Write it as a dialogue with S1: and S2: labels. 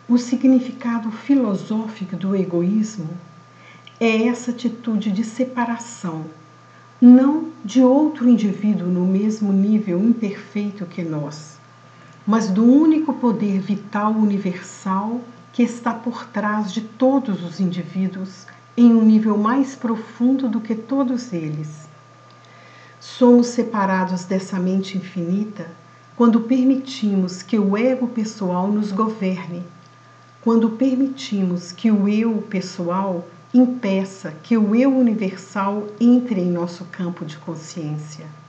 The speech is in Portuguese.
S1: O significado filosófico do egoísmo é essa atitude de separação, não de outro indivíduo no mesmo nível imperfeito que nós, mas do único poder vital universal que está por trás de todos os indivíduos em um nível mais profundo do que todos eles. Somos separados dessa mente infinita quando permitimos que o ego pessoal nos governe, quando permitimos que o eu pessoal impeça que o eu universal entre em nosso campo de consciência.